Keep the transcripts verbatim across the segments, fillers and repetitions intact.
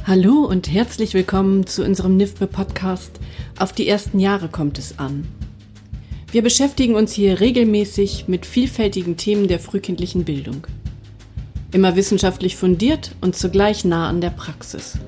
Hallo und herzlich willkommen zu unserem N I F B-Podcast Auf die ersten Jahre kommt es an. Wir beschäftigen uns hier regelmäßig mit vielfältigen Themen der frühkindlichen Bildung. Immer wissenschaftlich fundiert und zugleich nah an der Praxis.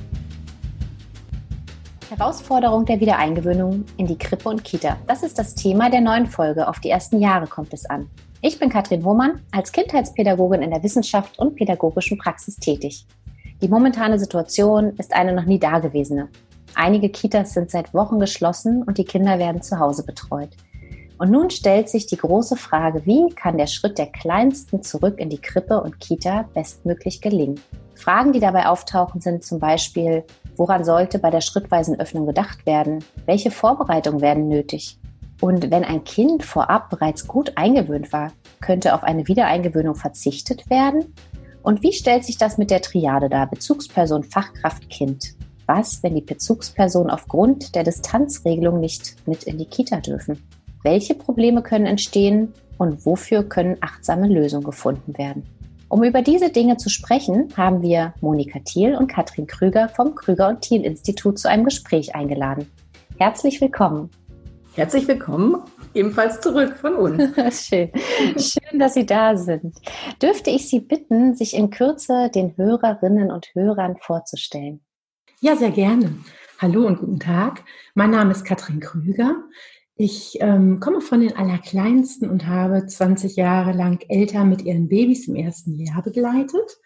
Herausforderung der Wiedereingewöhnung in die Krippe und Kita. Das ist das Thema der neuen Folge Auf die ersten Jahre kommt es an. Ich bin Katrin Hohmann, als Kindheitspädagogin in der Wissenschaft und pädagogischen Praxis tätig. Die momentane Situation ist eine noch nie dagewesene. Einige Kitas sind seit Wochen geschlossen und die Kinder werden zu Hause betreut. Und nun stellt sich die große Frage, wie kann der Schritt der Kleinsten zurück in die Krippe und Kita bestmöglich gelingen? Fragen, die dabei auftauchen, sind zum Beispiel, woran sollte bei der schrittweisen Öffnung gedacht werden? Welche Vorbereitungen werden nötig? Und wenn ein Kind vorab bereits gut eingewöhnt war, könnte auf eine Wiedereingewöhnung verzichtet werden? Und wie stellt sich das mit der Triade dar? Bezugsperson, Fachkraft, Kind. Was, wenn die Bezugsperson aufgrund der Distanzregelung nicht mit in die Kita dürfen? Welche Probleme können entstehen und wofür können achtsame Lösungen gefunden werden? Um über diese Dinge zu sprechen, haben wir Monika Thiel und Katrin Krüger vom Krüger und Thiel Institut zu einem Gespräch eingeladen. Herzlich willkommen. Herzlich willkommen, ebenfalls zurück von uns. Schön. Schön, dass Sie da sind. Dürfte ich Sie bitten, sich in Kürze den Hörerinnen und Hörern vorzustellen? Ja, sehr gerne. Hallo und guten Tag. Mein Name ist Katrin Krüger. Ich ähm, komme von den Allerkleinsten und habe zwanzig Jahre lang Eltern mit ihren Babys im ersten Jahr begleitet.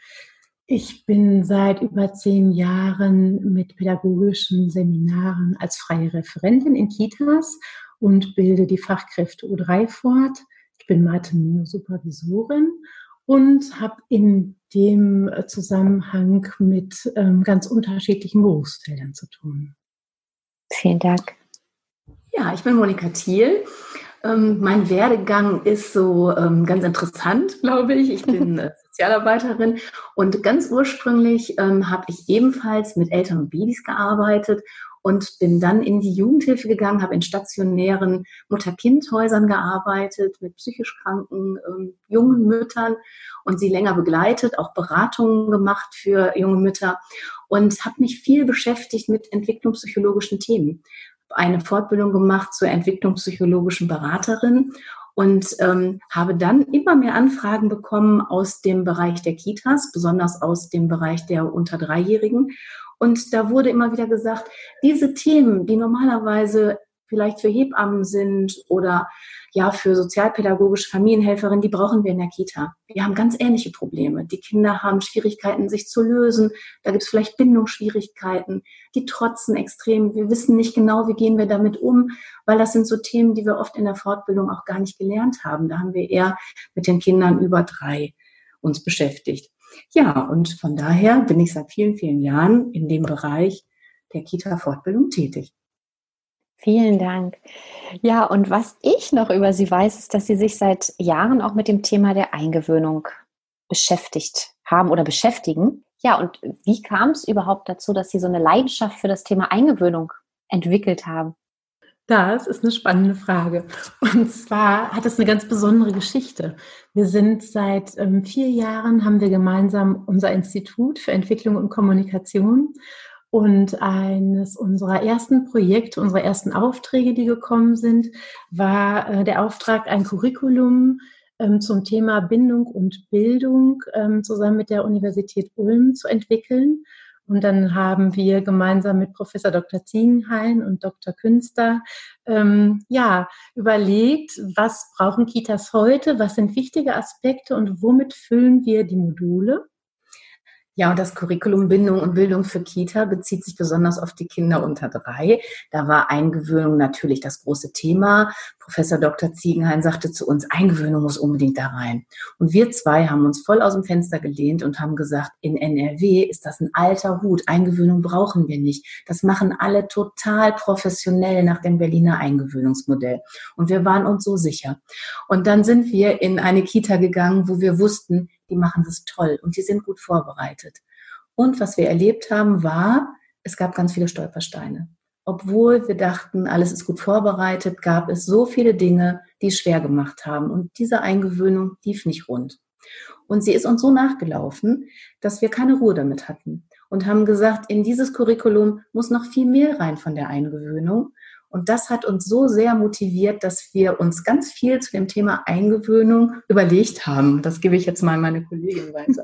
Ich bin seit über zehn Jahren mit pädagogischen Seminaren als freie Referentin in Kitas und bilde die Fachkräfte U drei fort. Ich bin Mathe-Neo-Supervisorin und habe in dem Zusammenhang mit ähm, ganz unterschiedlichen Berufsfeldern zu tun. Vielen Dank. Ja, ich bin Monika Thiel. Ähm, mein Werdegang ist so ähm, ganz interessant, glaube ich. Ich bin äh, Sozialarbeiterin und ganz ursprünglich ähm, habe ich ebenfalls mit Eltern und Babys gearbeitet und bin dann in die Jugendhilfe gegangen, habe in stationären Mutter-Kind-Häusern gearbeitet, mit psychisch kranken ähm, jungen Müttern und sie länger begleitet, auch Beratungen gemacht für junge Mütter und habe mich viel beschäftigt mit entwicklungspsychologischen Themen. Eine Fortbildung gemacht zur entwicklungspsychologischen Beraterin und ähm, habe dann immer mehr Anfragen bekommen aus dem Bereich der Kitas, besonders aus dem Bereich der unter Dreijährigen. Und da wurde immer wieder gesagt, diese Themen, die normalerweise vielleicht für Hebammen sind oder ja für sozialpädagogische Familienhelferinnen, die brauchen wir in der Kita. Wir haben ganz ähnliche Probleme. Die Kinder haben Schwierigkeiten, sich zu lösen. Da gibt es vielleicht Bindungsschwierigkeiten. Die trotzen extrem. Wir wissen nicht genau, wie gehen wir damit um, weil das sind so Themen, die wir oft in der Fortbildung auch gar nicht gelernt haben. Da haben wir eher mit den Kindern über drei uns beschäftigt. Ja, und von daher bin ich seit vielen, vielen Jahren in dem Bereich der Kita-Fortbildung tätig. Vielen Dank. Ja, und was ich noch über Sie weiß, ist, dass Sie sich seit Jahren auch mit dem Thema der Eingewöhnung beschäftigt haben oder beschäftigen. Ja, und wie kam es überhaupt dazu, dass Sie so eine Leidenschaft für das Thema Eingewöhnung entwickelt haben? Das ist eine spannende Frage. Und zwar hat es eine ganz besondere Geschichte. Wir sind seit ähm, vier Jahren, haben wir gemeinsam unser Institut für Entwicklung und Kommunikation. Und eines unserer ersten Projekte, unserer ersten Aufträge, die gekommen sind, war äh, der Auftrag, ein Curriculum ähm, zum Thema Bindung und Bildung ähm, zusammen mit der Universität Ulm zu entwickeln. Und dann haben wir gemeinsam mit Professor Doktor Ziegenhain und Doktor Künster ähm, ja, überlegt, was brauchen Kitas heute, was sind wichtige Aspekte und womit füllen wir die Module. Ja, und das Curriculum Bindung und Bildung für Kita bezieht sich besonders auf die Kinder unter drei. Da war Eingewöhnung natürlich das große Thema. Professor Doktor Ziegenhain sagte zu uns, Eingewöhnung muss unbedingt da rein. Und wir zwei haben uns voll aus dem Fenster gelehnt und haben gesagt, in N R W ist das ein alter Hut. Eingewöhnung brauchen wir nicht. Das machen alle total professionell nach dem Berliner Eingewöhnungsmodell. Und wir waren uns so sicher. Und dann sind wir in eine Kita gegangen, wo wir wussten, die machen das toll und die sind gut vorbereitet. Und was wir erlebt haben, war, es gab ganz viele Stolpersteine. Obwohl wir dachten, alles ist gut vorbereitet, gab es so viele Dinge, die es schwer gemacht haben. Und diese Eingewöhnung lief nicht rund. Und sie ist uns so nachgelaufen, dass wir keine Ruhe damit hatten. und haben gesagt, in dieses Curriculum muss noch viel mehr rein von der Eingewöhnung. Und das hat uns so sehr motiviert, dass wir uns ganz viel zu dem Thema Eingewöhnung überlegt haben. Das gebe ich jetzt mal an meine Kollegin weiter.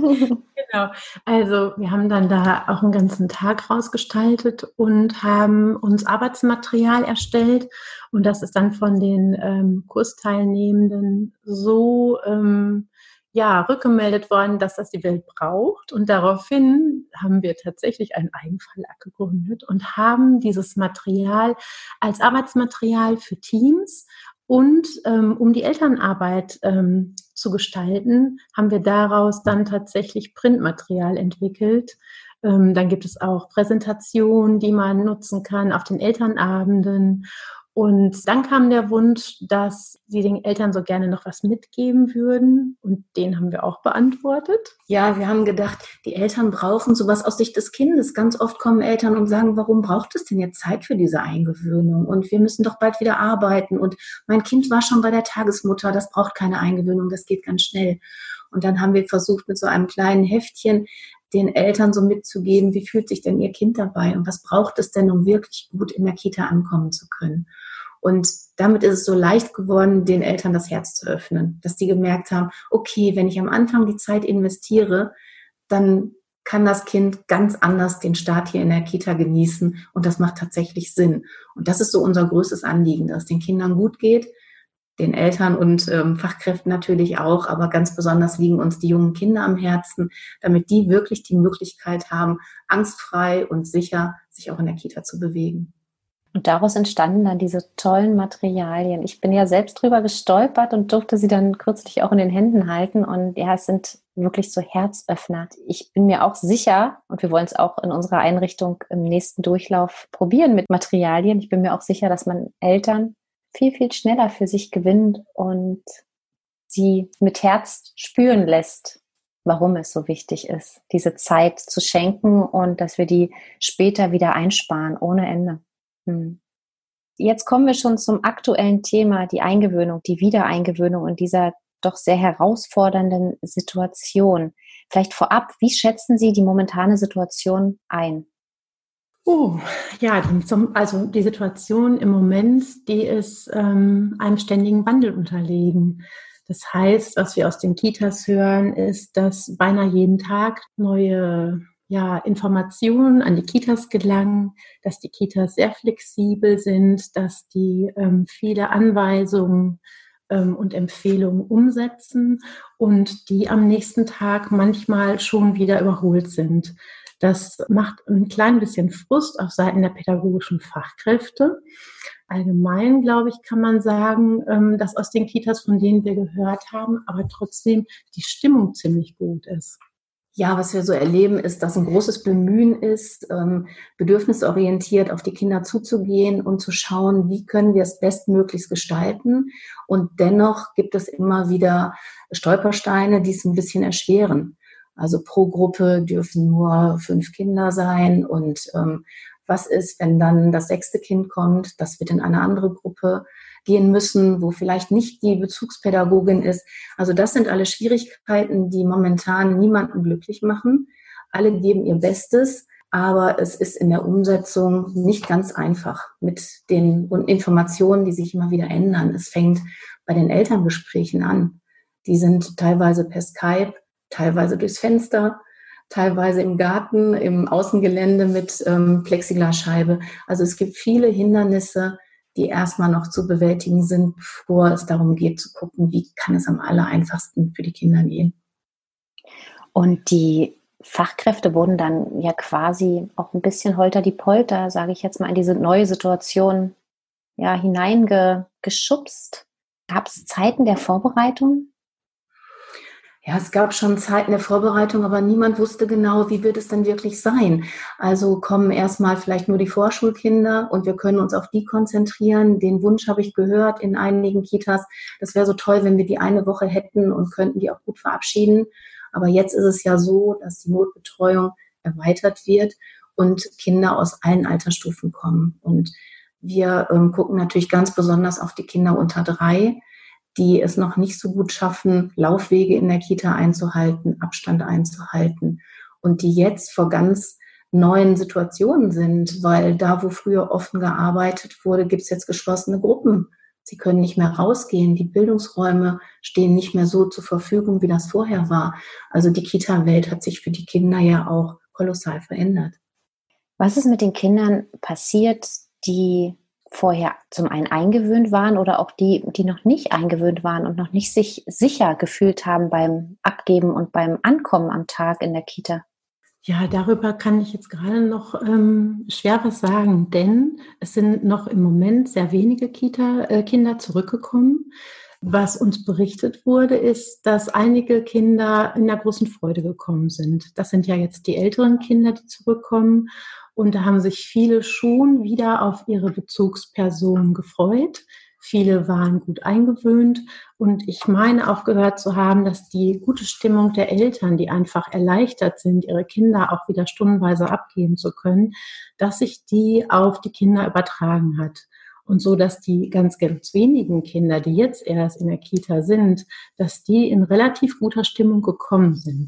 Genau, also wir haben dann da auch einen ganzen Tag rausgestaltet und haben uns Arbeitsmaterial erstellt. Und das ist dann von den ähm, Kursteilnehmenden so ähm, ja, rückgemeldet worden, dass das die Welt braucht. Und daraufhin haben wir tatsächlich einen Eigenverlag gegründet und haben dieses Material als Arbeitsmaterial für Teams und ähm, um die Elternarbeit ähm, zu gestalten, haben wir daraus dann tatsächlich Printmaterial entwickelt. Ähm, dann gibt es auch Präsentationen, die man nutzen kann auf den Elternabenden. Und dann kam der Wunsch, dass sie den Eltern so gerne noch was mitgeben würden. Und den haben wir auch beantwortet. Ja, wir haben gedacht, die Eltern brauchen sowas aus Sicht des Kindes. Ganz oft kommen Eltern und sagen, warum braucht es denn jetzt Zeit für diese Eingewöhnung? Und wir müssen doch bald wieder arbeiten. Und mein Kind war schon bei der Tagesmutter, das braucht keine Eingewöhnung, das geht ganz schnell. Und dann haben wir versucht, mit so einem kleinen Heftchen den Eltern so mitzugeben, wie fühlt sich denn ihr Kind dabei und was braucht es denn, um wirklich gut in der Kita ankommen zu können. Und damit ist es so leicht geworden, den Eltern das Herz zu öffnen, dass die gemerkt haben, okay, wenn ich am Anfang die Zeit investiere, dann kann das Kind ganz anders den Start hier in der Kita genießen und das macht tatsächlich Sinn. Und das ist so unser größtes Anliegen, dass es den Kindern gut geht, den Eltern und ähm, Fachkräften natürlich auch, aber ganz besonders liegen uns die jungen Kinder am Herzen, damit die wirklich die Möglichkeit haben, angstfrei und sicher sich auch in der Kita zu bewegen. Und daraus entstanden dann diese tollen Materialien. Ich bin ja selbst drüber gestolpert und durfte sie dann kürzlich auch in den Händen halten. Und ja, es sind wirklich so Herzöffner. Ich bin mir auch sicher, und wir wollen es auch in unserer Einrichtung im nächsten Durchlauf probieren mit Materialien. Ich bin mir auch sicher, dass man Eltern viel, viel schneller für sich gewinnt und sie mit Herz spüren lässt, warum es so wichtig ist, diese Zeit zu schenken und dass wir die später wieder einsparen, ohne Ende. Hm. Jetzt kommen wir schon zum aktuellen Thema, die Eingewöhnung, die Wiedereingewöhnung in dieser doch sehr herausfordernden Situation. Vielleicht vorab, wie schätzen Sie die momentane Situation ein? Oh, ja, also die Situation im Moment, die ist ähm, einem ständigen Wandel unterlegen. Das heißt, was wir aus den Kitas hören, ist, dass beinahe jeden Tag neue ja, Informationen an die Kitas gelangen, dass die Kitas sehr flexibel sind, dass die ähm, viele Anweisungen ähm, und Empfehlungen umsetzen und die am nächsten Tag manchmal schon wieder überholt sind. Das macht ein klein bisschen Frust auf Seiten der pädagogischen Fachkräfte. Allgemein, glaube ich, kann man sagen, dass aus den Kitas, von denen wir gehört haben, aber trotzdem die Stimmung ziemlich gut ist. Ja, was wir so erleben, ist, dass ein großes Bemühen ist, bedürfnisorientiert auf die Kinder zuzugehen und zu schauen, wie können wir es bestmöglichst gestalten. Und dennoch gibt es immer wieder Stolpersteine, die es ein bisschen erschweren. Also pro Gruppe dürfen nur fünf Kinder sein. Und ähm, was ist, wenn dann das sechste Kind kommt, das wird in eine andere Gruppe gehen müssen, wo vielleicht nicht die Bezugspädagogin ist. Also das sind alle Schwierigkeiten, die momentan niemanden glücklich machen. Alle geben ihr Bestes, aber es ist in der Umsetzung nicht ganz einfach mit den Informationen, die sich immer wieder ändern. Es fängt bei den Elterngesprächen an. Die sind teilweise per Skype, teilweise durchs Fenster, teilweise im Garten, im Außengelände mit ähm, Plexiglasscheibe. Also es gibt viele Hindernisse, die erstmal noch zu bewältigen sind, bevor es darum geht zu gucken, wie kann es am aller einfachsten für die Kinder gehen. Und die Fachkräfte wurden dann ja quasi auch ein bisschen holter die Polter, sage ich jetzt mal, in diese neue Situation ja, hineingeschubst. Gab es Zeiten der Vorbereitung? Ja, es gab schon Zeiten der Vorbereitung, aber niemand wusste genau, wie wird es denn wirklich sein. Also kommen erstmal vielleicht nur die Vorschulkinder und wir können uns auf die konzentrieren. Den Wunsch habe ich gehört in einigen Kitas. Das wäre so toll, wenn wir die eine Woche hätten und könnten die auch gut verabschieden. Aber jetzt ist es ja so, dass die Notbetreuung erweitert wird und Kinder aus allen Altersstufen kommen. Und wir ähm, gucken natürlich ganz besonders auf die Kinder unter drei, die es noch nicht so gut schaffen, Laufwege in der Kita einzuhalten, Abstand einzuhalten. und die jetzt vor ganz neuen Situationen sind, weil da, wo früher offen gearbeitet wurde, gibt es jetzt geschlossene Gruppen. Sie können nicht mehr rausgehen, die Bildungsräume stehen nicht mehr so zur Verfügung, wie das vorher war. Also die Kita-Welt hat sich für die Kinder ja auch kolossal verändert. Was ist mit den Kindern passiert, die vorher zum einen eingewöhnt waren oder auch die, die noch nicht eingewöhnt waren und noch nicht sich sicher gefühlt haben beim Abgeben und beim Ankommen am Tag in der Kita? Ja, darüber kann ich jetzt gerade noch ähm, schwer was sagen, denn es sind noch im Moment sehr wenige Kita-Kinder zurückgekommen. Was uns berichtet wurde, ist, dass einige Kinder in der großen Freude gekommen sind. Das sind ja jetzt die älteren Kinder, die zurückkommen. Und da haben sich viele schon wieder auf ihre Bezugsperson gefreut. Viele waren gut eingewöhnt. Und ich meine auch gehört zu haben, dass die gute Stimmung der Eltern, die einfach erleichtert sind, ihre Kinder auch wieder stundenweise abgeben zu können, dass sich die auf die Kinder übertragen hat. Und so, dass die ganz, ganz wenigen Kinder, die jetzt erst in der Kita sind, dass die in relativ guter Stimmung gekommen sind.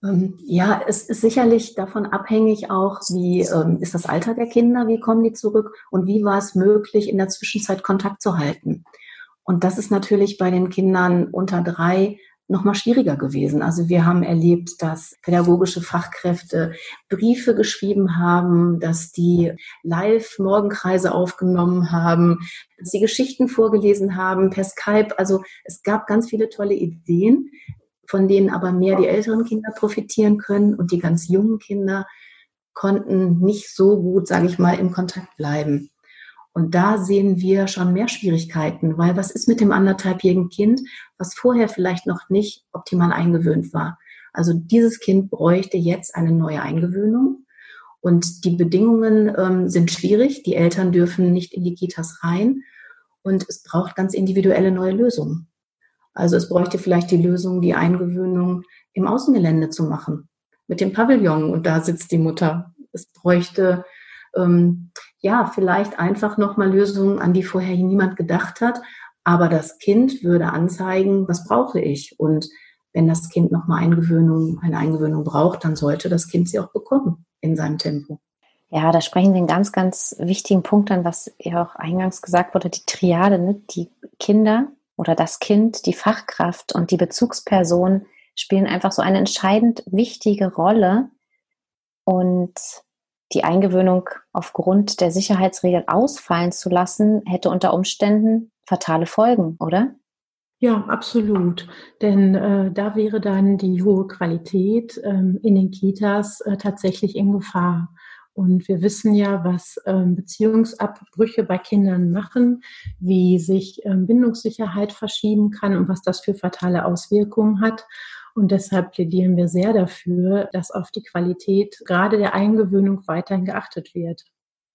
Ja, es ist sicherlich davon abhängig auch, wie ähm, ist das Alter der Kinder, wie kommen die zurück und wie war es möglich, in der Zwischenzeit Kontakt zu halten. Und das ist natürlich bei den Kindern unter drei nochmal schwieriger gewesen. Also wir haben erlebt, dass pädagogische Fachkräfte Briefe geschrieben haben, dass die Live-Morgenkreise aufgenommen haben, dass sie Geschichten vorgelesen haben per Skype. Also es gab ganz viele tolle Ideen, von denen aber mehr die älteren Kinder profitieren können und die ganz jungen Kinder konnten nicht so gut, sage ich mal, im Kontakt bleiben. Und da sehen wir schon mehr Schwierigkeiten, weil was ist mit dem anderthalbjährigen Kind, was vorher vielleicht noch nicht optimal eingewöhnt war? Also dieses Kind bräuchte jetzt eine neue Eingewöhnung und die Bedingungen ähm, sind schwierig. Die Eltern dürfen nicht in die Kitas rein und es braucht ganz individuelle neue Lösungen. Also es bräuchte vielleicht die Lösung, die Eingewöhnung im Außengelände zu machen, mit dem Pavillon und da sitzt die Mutter. Es bräuchte ähm, ja vielleicht einfach nochmal Lösungen, an die vorher niemand gedacht hat, aber das Kind würde anzeigen, was brauche ich? Und wenn das Kind nochmal Eingewöhnung, eine Eingewöhnung braucht, dann sollte das Kind sie auch bekommen in seinem Tempo. Ja, da sprechen Sie einen ganz, ganz wichtigen Punkt an, was ja auch eingangs gesagt wurde, die Triade, ne? Die Kinder oder das Kind, die Fachkraft und die Bezugsperson spielen einfach so eine entscheidend wichtige Rolle. Und die Eingewöhnung aufgrund der Sicherheitsregeln ausfallen zu lassen, hätte unter Umständen fatale Folgen, oder? Ja, absolut. Denn äh, da wäre dann die hohe Qualität ähm, in den Kitas äh, tatsächlich in Gefahr. Und wir wissen ja, was ähm, Beziehungsabbrüche bei Kindern machen, wie sich ähm, Bindungssicherheit verschieben kann und was das für fatale Auswirkungen hat. Und deshalb plädieren wir sehr dafür, dass auf die Qualität gerade der Eingewöhnung weiterhin geachtet wird.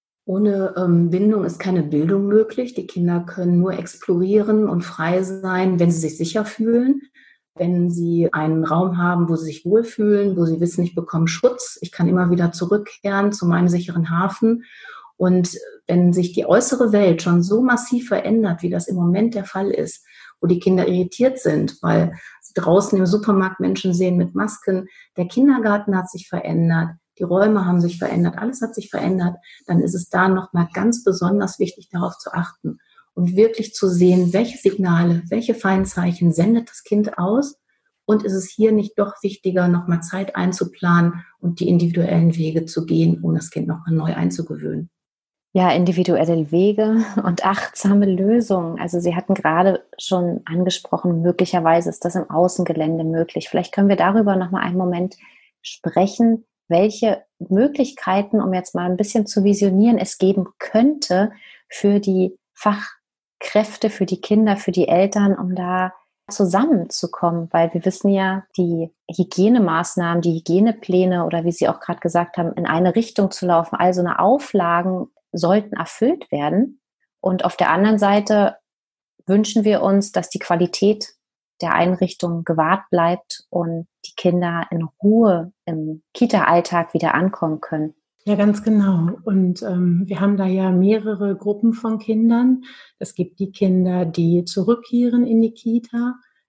Ohne ähm, Bindung ist keine Bildung möglich. Die Kinder können nur explorieren und frei sein, wenn sie sich sicher fühlen. Wenn sie einen Raum haben, wo sie sich wohlfühlen, wo sie wissen, ich bekomme Schutz, ich kann immer wieder zurückkehren zu meinem sicheren Hafen. Und wenn sich die äußere Welt schon so massiv verändert, wie das im Moment der Fall ist, wo die Kinder irritiert sind, weil sie draußen im Supermarkt Menschen sehen mit Masken, der Kindergarten hat sich verändert, die Räume haben sich verändert, alles hat sich verändert, dann ist es da nochmal ganz besonders wichtig, darauf zu achten. Und wirklich zu sehen, welche Signale, welche Feinzeichen sendet das Kind aus und ist es hier nicht doch wichtiger, nochmal Zeit einzuplanen und die individuellen Wege zu gehen, um das Kind nochmal neu einzugewöhnen. Ja, individuelle Wege und achtsame Lösungen. Also Sie hatten gerade schon angesprochen, möglicherweise ist das im Außengelände möglich. Vielleicht können wir darüber nochmal einen Moment sprechen, welche Möglichkeiten, um jetzt mal ein bisschen zu visionieren, es geben könnte für die Fachkräfte, für die Kinder, für die Eltern, um da zusammenzukommen, weil wir wissen ja, die Hygienemaßnahmen, die Hygienepläne oder wie Sie auch gerade gesagt haben, in eine Richtung zu laufen, all so eine Auflagen sollten erfüllt werden. Und auf der anderen Seite wünschen wir uns, dass die Qualität der Einrichtung gewahrt bleibt und die Kinder in Ruhe im Kita-Alltag wieder ankommen können. Ja, ganz genau. Und ähm, wir haben da ja mehrere Gruppen von Kindern. Es gibt die Kinder, die zurückkehren in die Kita.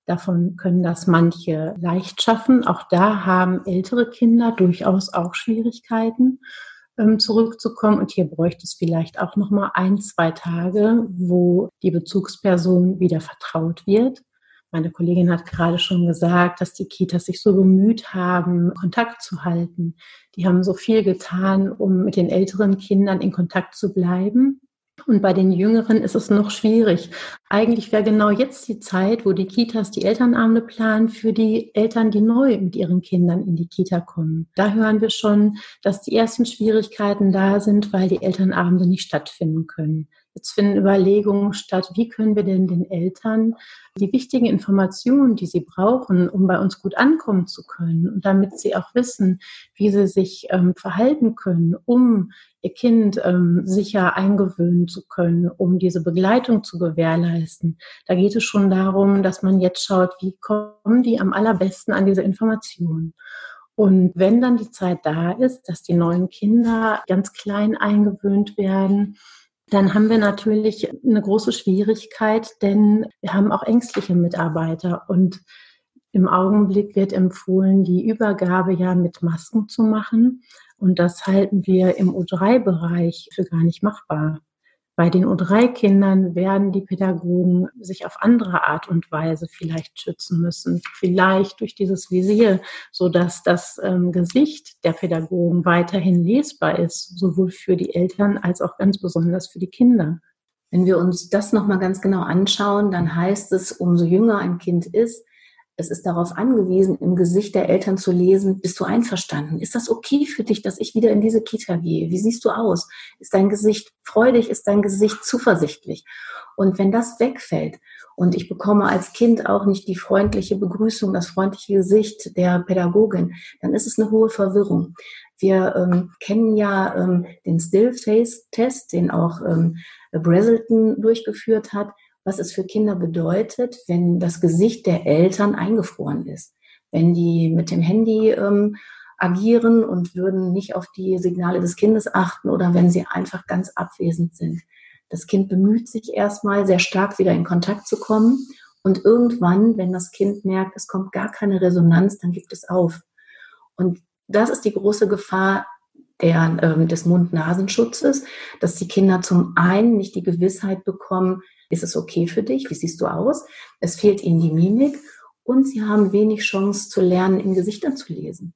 Davon können das manche leicht schaffen. Auch da haben ältere Kinder durchaus auch Schwierigkeiten, ähm, zurückzukommen. Und hier bräuchte es vielleicht auch noch mal ein, zwei Tage, wo die Bezugsperson wieder vertraut wird. Meine Kollegin hat gerade schon gesagt, dass die Kitas sich so bemüht haben, Kontakt zu halten. Die haben so viel getan, um mit den älteren Kindern in Kontakt zu bleiben. Und bei den Jüngeren ist es noch schwierig. Eigentlich wäre genau jetzt die Zeit, wo die Kitas die Elternabende planen für die Eltern, die neu mit ihren Kindern in die Kita kommen. Da hören wir schon, dass die ersten Schwierigkeiten da sind, weil die Elternabende nicht stattfinden können. Jetzt finden Überlegungen statt, wie können wir denn den Eltern die wichtigen Informationen, die sie brauchen, um bei uns gut ankommen zu können und damit sie auch wissen, wie sie sich ähm, verhalten können, um ihr Kind ähm, sicher eingewöhnen zu können, um diese Begleitung zu gewährleisten. Da geht es schon darum, dass man jetzt schaut, wie kommen die am allerbesten an diese Informationen. Und wenn dann die Zeit da ist, dass die neuen Kinder ganz klein eingewöhnt werden, dann haben wir natürlich eine große Schwierigkeit, denn wir haben auch ängstliche Mitarbeiter. Und im Augenblick wird empfohlen, die Übergabe ja mit Masken zu machen. Und das halten wir im U drei Bereich für gar nicht machbar. Bei den U drei Kindern werden die Pädagogen sich auf andere Art und Weise vielleicht schützen müssen. Vielleicht durch dieses Visier, sodass das ähm, Gesicht der Pädagogen weiterhin lesbar ist, sowohl für die Eltern als auch ganz besonders für die Kinder. Wenn wir uns das nochmal ganz genau anschauen, dann heißt es, umso jünger ein Kind ist, es ist darauf angewiesen, im Gesicht der Eltern zu lesen, bist du einverstanden? Ist das okay für dich, dass ich wieder in diese Kita gehe? Wie siehst du aus? Ist dein Gesicht freudig? Ist dein Gesicht zuversichtlich? Und wenn das wegfällt und ich bekomme als Kind auch nicht die freundliche Begrüßung, das freundliche Gesicht der Pädagogin, dann ist es eine hohe Verwirrung. Wir ähm, kennen ja ähm, den Still-Face-Test, den auch ähm, Brazelton durchgeführt hat, was es für Kinder bedeutet, wenn das Gesicht der Eltern eingefroren ist. Wenn die mit dem Handy ähm, agieren und würden nicht auf die Signale des Kindes achten oder wenn sie einfach ganz abwesend sind. Das Kind bemüht sich erstmal sehr stark wieder in Kontakt zu kommen und irgendwann, wenn das Kind merkt, es kommt gar keine Resonanz, dann gibt es auf. Und das ist die große Gefahr der, ähm, des Mund-Nasenschutzes, dass die Kinder zum einen nicht die Gewissheit bekommen, ist es okay für dich? Wie siehst du aus? Es fehlt ihnen die Mimik und sie haben wenig Chance zu lernen, in Gesichtern zu lesen.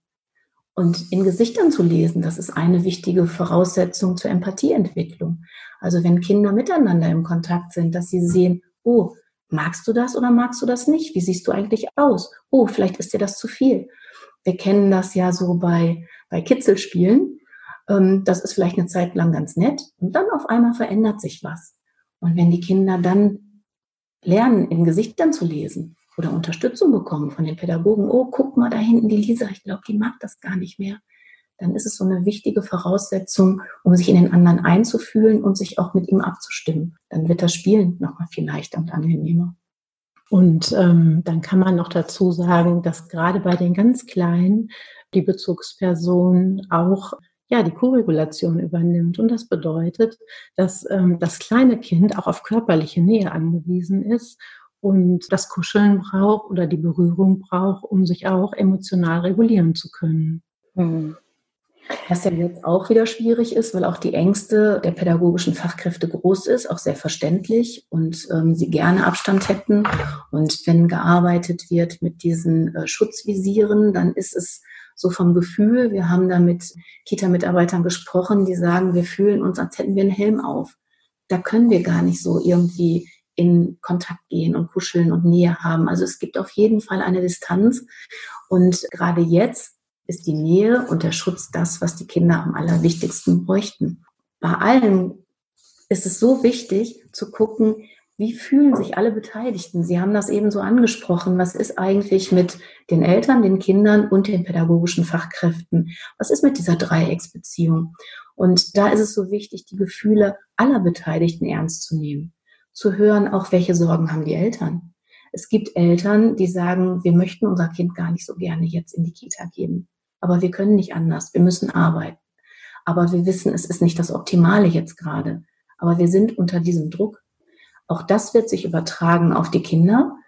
Und in Gesichtern zu lesen, das ist eine wichtige Voraussetzung zur Empathieentwicklung. Also wenn Kinder miteinander im Kontakt sind, dass sie sehen, oh, magst du das oder magst du das nicht? Wie siehst du eigentlich aus? Oh, vielleicht ist dir das zu viel. Wir kennen das ja so bei, bei Kitzelspielen. Das ist vielleicht eine Zeit lang ganz nett und dann auf einmal verändert sich was. Und wenn die Kinder dann lernen, in Gesichtern zu lesen oder Unterstützung bekommen von den Pädagogen, oh, guck mal da hinten die Lisa, ich glaube, die mag das gar nicht mehr, dann ist es so eine wichtige Voraussetzung, um sich in den anderen einzufühlen und sich auch mit ihm abzustimmen. Dann wird das Spielen nochmal viel leichter und angenehmer. Und ähm, dann kann man noch dazu sagen, dass gerade bei den ganz Kleinen die Bezugsperson auch ja, die Koregulation übernimmt. Und das bedeutet, dass ähm, das kleine Kind auch auf körperliche Nähe angewiesen ist und das Kuscheln braucht oder die Berührung braucht, um sich auch emotional regulieren zu können. Mhm. Was ja jetzt auch wieder schwierig ist, weil auch die Ängste der pädagogischen Fachkräfte groß ist, auch sehr verständlich und ähm, sie gerne Abstand hätten. Und wenn gearbeitet wird mit diesen äh, Schutzvisieren, dann ist es so vom Gefühl, wir haben da mit Kita-Mitarbeitern gesprochen, die sagen, wir fühlen uns, als hätten wir einen Helm auf. Da können wir gar nicht so irgendwie in Kontakt gehen und kuscheln und Nähe haben. Also es gibt auf jeden Fall eine Distanz. Und gerade jetzt ist die Nähe und der Schutz das, was die Kinder am allerwichtigsten bräuchten. Bei allen ist es so wichtig zu gucken, wie fühlen sich alle Beteiligten? Sie haben das eben so angesprochen. Was ist eigentlich mit den Eltern, den Kindern und den pädagogischen Fachkräften? Was ist mit dieser Dreiecksbeziehung? Und da ist es so wichtig, die Gefühle aller Beteiligten ernst zu nehmen. Zu hören, auch welche Sorgen haben die Eltern. Es gibt Eltern, die sagen, wir möchten unser Kind gar nicht so gerne jetzt in die Kita geben. Aber wir können nicht anders. Wir müssen arbeiten. Aber wir wissen, es ist nicht das Optimale jetzt gerade. Aber wir sind unter diesem Druck. Auch das wird sich übertragen auf die Kinder,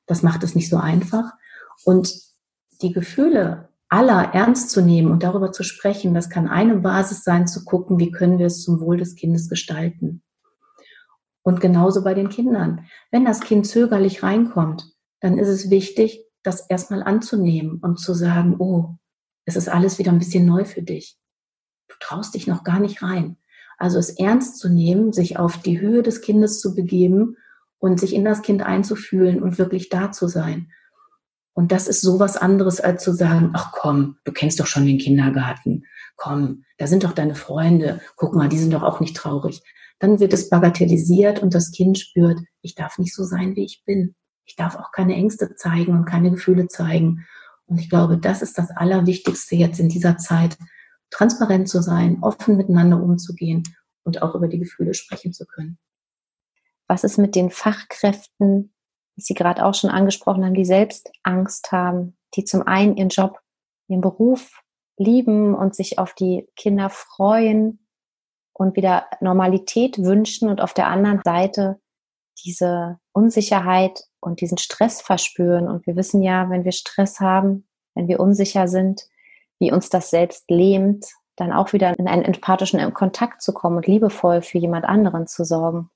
Das macht es nicht so einfach. Und die Gefühle aller ernst zu nehmen und darüber zu sprechen, das kann eine Basis sein, zu gucken, wie können wir es zum Wohl des Kindes gestalten. Und genauso bei den Kindern. Wenn das Kind zögerlich reinkommt, dann ist es wichtig, das erstmal anzunehmen und zu sagen, oh, es ist alles wieder ein bisschen neu für dich. Du traust dich noch gar nicht rein. Also es ernst zu nehmen, sich auf die Höhe des Kindes zu begeben und sich in das Kind einzufühlen und wirklich da zu sein. Und das ist so was anderes, als zu sagen, ach komm, du kennst doch schon den Kindergarten. Komm, da sind doch deine Freunde. Guck mal, die sind doch auch nicht traurig. Dann wird es bagatellisiert und das Kind spürt, ich darf nicht so sein, wie ich bin. Ich darf auch keine Ängste zeigen und keine Gefühle zeigen. Und ich glaube, das ist das Allerwichtigste jetzt in dieser Zeit, transparent zu sein, offen miteinander umzugehen und auch über die Gefühle sprechen zu können. Was ist mit den Fachkräften, die Sie gerade auch schon angesprochen haben, die selbst Angst haben, die zum einen ihren Job, ihren Beruf lieben und sich auf die Kinder freuen und wieder Normalität wünschen und auf der anderen Seite diese Unsicherheit und diesen Stress verspüren. Und wir wissen ja, wenn wir Stress haben, wenn wir unsicher sind, wie uns das selbst lähmt, dann auch wieder in einen empathischen Kontakt zu kommen und liebevoll für jemand anderen zu sorgen.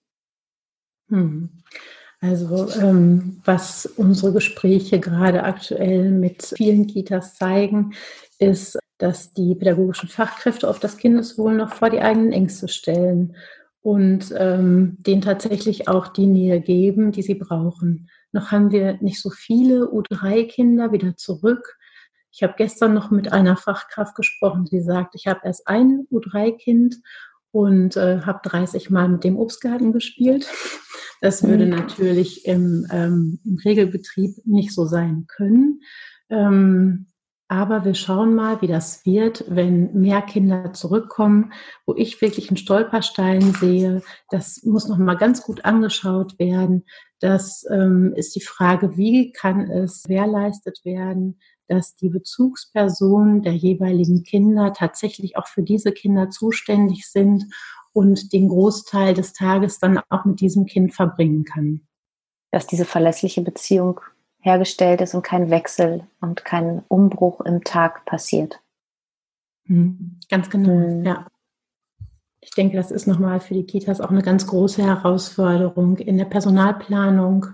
Also ähm, was unsere Gespräche gerade aktuell mit vielen Kitas zeigen, ist, dass die pädagogischen Fachkräfte auf das Kindeswohl noch vor die eigenen Ängste stellen und ähm, denen tatsächlich auch die Nähe geben, die sie brauchen. Noch haben wir nicht so viele U drei Kinder wieder zurück. Ich habe gestern noch mit einer Fachkraft gesprochen, die sagt, ich habe erst ein U drei Kind und äh, habe dreißig Mal mit dem Obstgarten gespielt. Das würde natürlich im, ähm, im Regelbetrieb nicht so sein können. Ähm, aber wir schauen mal, wie das wird, wenn mehr Kinder zurückkommen, wo ich wirklich einen Stolperstein sehe. Das muss noch mal ganz gut angeschaut werden. Das ähm, ist die Frage, wie kann es gewährleistet werden, dass die Bezugspersonen der jeweiligen Kinder tatsächlich auch für diese Kinder zuständig sind und den Großteil des Tages dann auch mit diesem Kind verbringen kann. Dass diese verlässliche Beziehung hergestellt ist und kein Wechsel und kein Umbruch im Tag passiert. Mhm, ganz genau, mhm. Ja. Ich denke, das ist nochmal für die Kitas auch eine ganz große Herausforderung in der Personalplanung.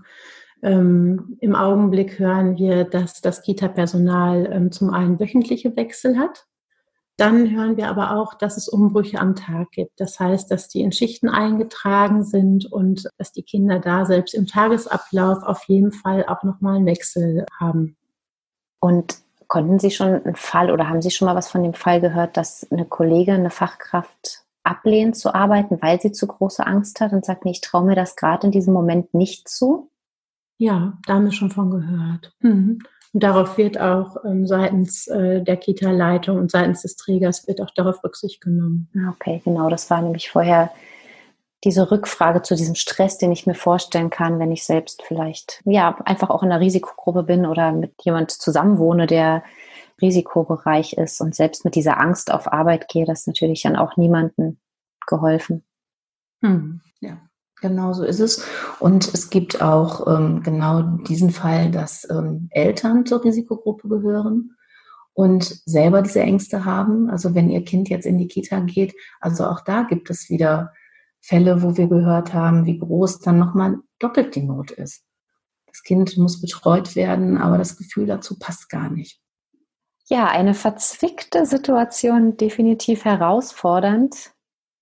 Ähm, im Augenblick hören wir, dass das Kita-Personal ähm, zum einen wöchentliche Wechsel hat. Dann hören wir aber auch, dass es Umbrüche am Tag gibt. Das heißt, dass die in Schichten eingetragen sind und dass die Kinder da selbst im Tagesablauf auf jeden Fall auch nochmal einen Wechsel haben. Und konnten Sie schon einen Fall oder haben Sie schon mal was von dem Fall gehört, dass eine Kollegin, eine Fachkraft ablehnt zu arbeiten, weil sie zu große Angst hat und sagt, nee, ich traue mir das gerade in diesem Moment nicht zu? Ja, da haben wir schon von gehört. Mhm. Und darauf wird auch ähm, seitens äh, der Kita-Leitung und seitens des Trägers wird auch darauf Rücksicht genommen. Okay, genau. Das war nämlich vorher diese Rückfrage zu diesem Stress, den ich mir vorstellen kann, wenn ich selbst vielleicht ja einfach auch in einer Risikogruppe bin oder mit jemand zusammenwohne, der Risikobereich ist und selbst mit dieser Angst auf Arbeit gehe, das ist natürlich dann auch niemandem geholfen. Hm. Ja. Genau so ist es. Und es gibt auch ähm, genau diesen Fall, dass ähm, Eltern zur Risikogruppe gehören und selber diese Ängste haben. Also wenn ihr Kind jetzt in die Kita geht, also auch da gibt es wieder Fälle, wo wir gehört haben, wie groß dann nochmal doppelt die Not ist. Das Kind muss betreut werden, aber das Gefühl dazu passt gar nicht. Ja, eine verzwickte Situation, definitiv herausfordernd.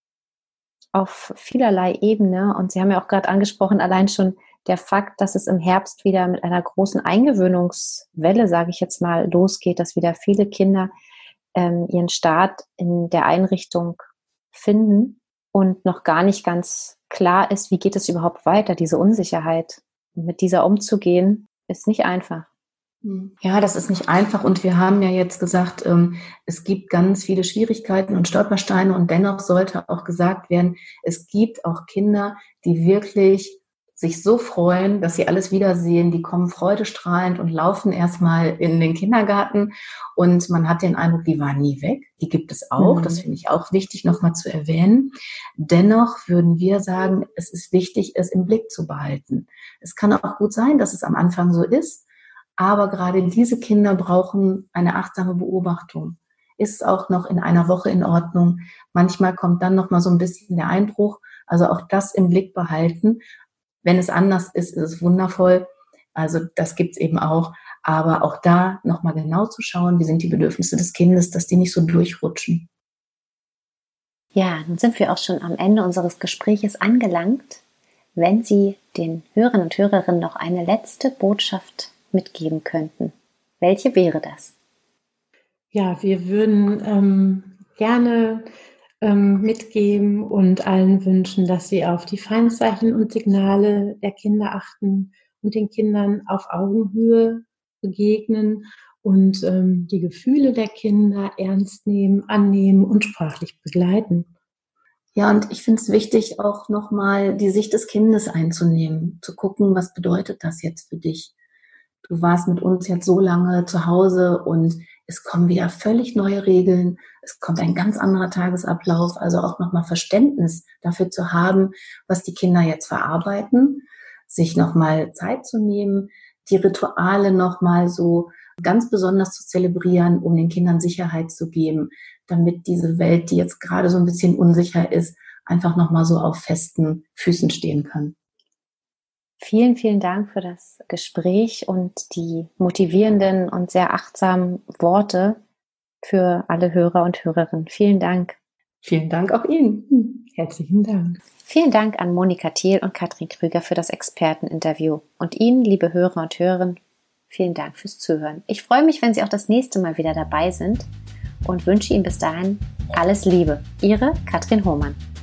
Auf vielerlei Ebene. Und Sie haben ja auch gerade angesprochen, allein schon der Fakt, dass es im Herbst wieder mit einer großen Eingewöhnungswelle, sage ich jetzt mal, losgeht, dass wieder viele Kinder ähm, ihren Start in der Einrichtung finden und noch gar nicht ganz klar ist, wie geht es überhaupt weiter, diese Unsicherheit. Und mit dieser umzugehen, ist nicht einfach. Ja, das ist nicht einfach und wir haben ja jetzt gesagt, ähm, es gibt ganz viele Schwierigkeiten und Stolpersteine und dennoch sollte auch gesagt werden, es gibt auch Kinder, die wirklich sich so freuen, dass sie alles wiedersehen. Die kommen freudestrahlend und laufen erstmal in den Kindergarten. Und man hat den Eindruck, die waren nie weg. Die gibt es auch. Mhm. Das finde ich auch wichtig, nochmal zu erwähnen. Dennoch würden wir sagen, es ist wichtig, es im Blick zu behalten. Es kann auch gut sein, dass es am Anfang so ist. Aber gerade diese Kinder brauchen eine achtsame Beobachtung. Ist auch noch in einer Woche in Ordnung. Manchmal kommt dann noch mal so ein bisschen der Einbruch. Also auch das im Blick behalten. Wenn es anders ist, ist es wundervoll. Also das gibt's eben auch. Aber auch da noch mal genau zu schauen, wie sind die Bedürfnisse des Kindes, dass die nicht so durchrutschen. Ja, nun sind wir auch schon am Ende unseres Gespräches angelangt. Wenn Sie den Hörern und Hörerinnen noch eine letzte Botschaft mitgeben könnten, welche wäre das? Ja, wir würden ähm, gerne ähm, mitgeben und allen wünschen, dass sie auf die Feindzeichen und Signale der Kinder achten und den Kindern auf Augenhöhe begegnen und ähm, die Gefühle der Kinder ernst nehmen, annehmen und sprachlich begleiten. Ja, und ich finde es wichtig, auch nochmal die Sicht des Kindes einzunehmen, zu gucken, was bedeutet das jetzt für dich? Du warst mit uns jetzt so lange zu Hause und es kommen wieder völlig neue Regeln. Es kommt ein ganz anderer Tagesablauf. Also auch nochmal Verständnis dafür zu haben, was die Kinder jetzt verarbeiten, sich nochmal Zeit zu nehmen, die Rituale nochmal so ganz besonders zu zelebrieren, um den Kindern Sicherheit zu geben, damit diese Welt, die jetzt gerade so ein bisschen unsicher ist, einfach nochmal so auf festen Füßen stehen kann. Vielen, vielen Dank für das Gespräch und die motivierenden und sehr achtsamen Worte für alle Hörer und Hörerinnen. Vielen Dank. Vielen Dank auch Ihnen. Herzlichen Dank. Vielen Dank an Monika Thiel und Katrin Krüger für das Experteninterview. Und Ihnen, liebe Hörer und Hörerinnen, vielen Dank fürs Zuhören. Ich freue mich, wenn Sie auch das nächste Mal wieder dabei sind und wünsche Ihnen bis dahin alles Liebe. Ihre Katrin Hohmann.